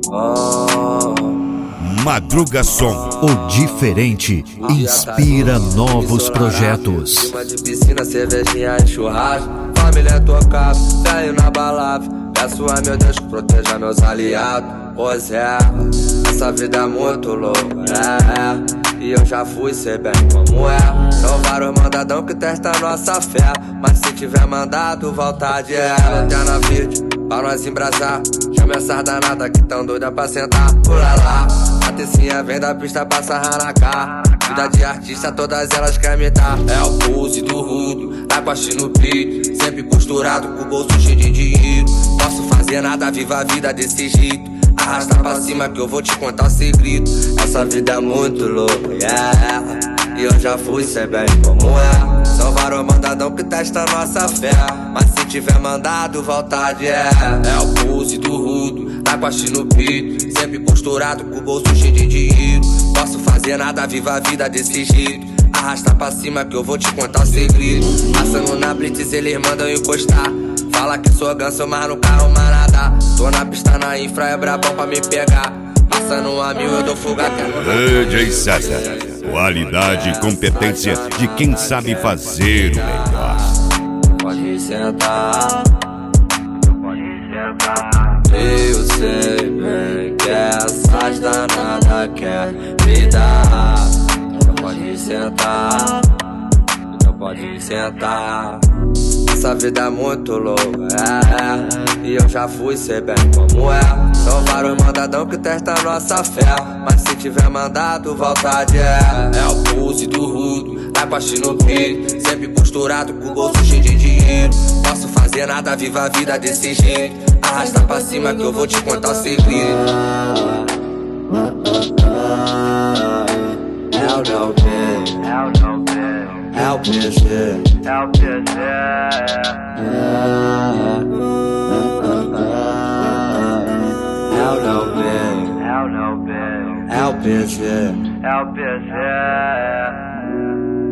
Madruga Som, o diferente inspira novos projetos. Clima de piscina, cervejinha e churrasco. Família tocada, velho na balada. Peço a meu Deus que proteja meus aliados. Pois é, essa vida é muito louca, e eu já fui, sei bem como é. São vários mandadão que testam nossa fé, mas se tiver mandado, vontade é. Lanterna verde, pra nós embrasar. Chama essas danadas que tão doida pra sentar. Pula lá, a tecinha vem da pista pra sarrar na cara. Vida de artista, todas elas querem me dar. É o pulse do rudo, tá com a no peito. Sempre posturado, com o bolso cheio de dinheiro. Posso fazer nada, viva a vida desse jeito. Arrasta pra cima que eu vou te contar o segredo. Essa vida é muito louca, e eu já fui, sei bem como é. São vários mandadão que testam nossa fé, mas se tiver mandado, vontade é. É o pulse do rudo, tá com a no peito. Sempre posturado, com o bolso cheio de dinheiro. Posso fazer nada, viva a vida desse jeito. Arrasta pra cima que eu vou te contar o segredo. Passando na blitz, eles mandam encostar. Fala que sou ganso, mas no carro manada. Tô na pista, na infra, é brabão pra me pegar. Passando a mil, eu dou fuga até. DJ César, qualidade e competência de quem sabe fazer o melhor. Pode sentar, eu sei bem que essas danadas quer me dar. Pode sentar, pode sentar. Essa vida é muito louca, e eu já fui, sei bem como é. São vários mandadão que testam nossa fé, mas se tiver mandado, vontade é. É o pulse do rudo, tá com a no peito. Sempre posturado, com o bolso cheio de dinheiro. Posso fazer nada, viva a vida desse jeito. Arrasta pra cima que eu vou te contar o segredo. É o PG, é o PG. É o PG.